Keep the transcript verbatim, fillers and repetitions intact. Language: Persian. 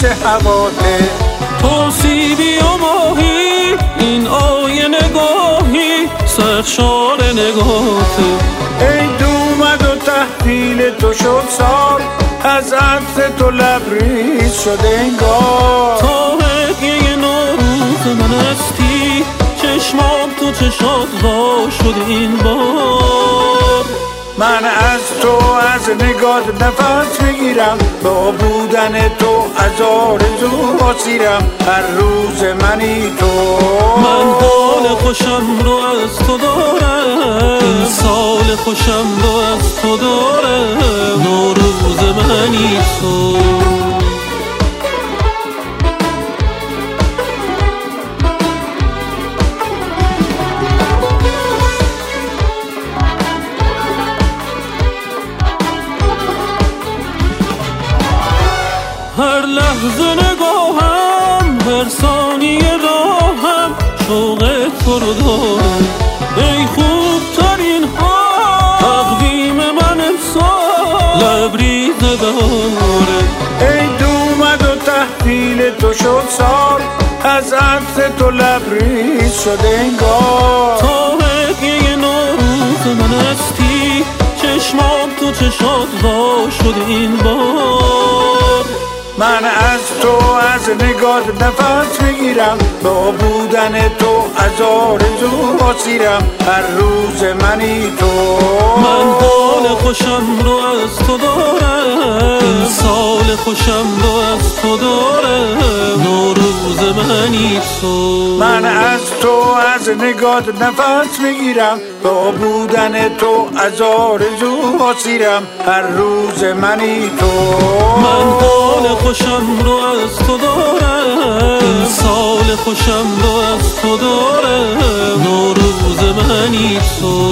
مثل هواته. تو سیبی و ماهی این آیه نگاهی سرشار نگاهته. عید اومد و تحویل تو شد سال از عطر تو لبریز شده انگار. تا هدیه نوروز من هستی چشمام تو چشات وا شد این بار. من از تو از نگات نفس میگیرم با بودن تو از آرزو اسیرم هر روز منی تو. من حال خوشم رو از تو دارم این سال خوشم رو از تو دارم نوروز منی تو. هر لحظه نگاهم هر ثانیه راهم شوق تو رو دارم. ای خوبترین ها تقویم من امسال لبریز بهاره. عید اومد و تحویل تو شد سال از عطر تو لبریز شده انگار. تا هدیه نوروز من هستی چشمام تو چشات وا شد این بار. من از تو از نگات نفس میگیرم با بودن تو از آرزو اسیرم هر روز منی تو. من حال خوشم رو از تو دارم این سال خوشم رو از تو دارم نوروز منی تو. من از تو از نگات نفس میگیرم با بودن تو از آرزو اسیرم هر روز منی تو. من حال خوشم رو از تو دارم این سال خوشم رو از تو دارم نوروز منی تو.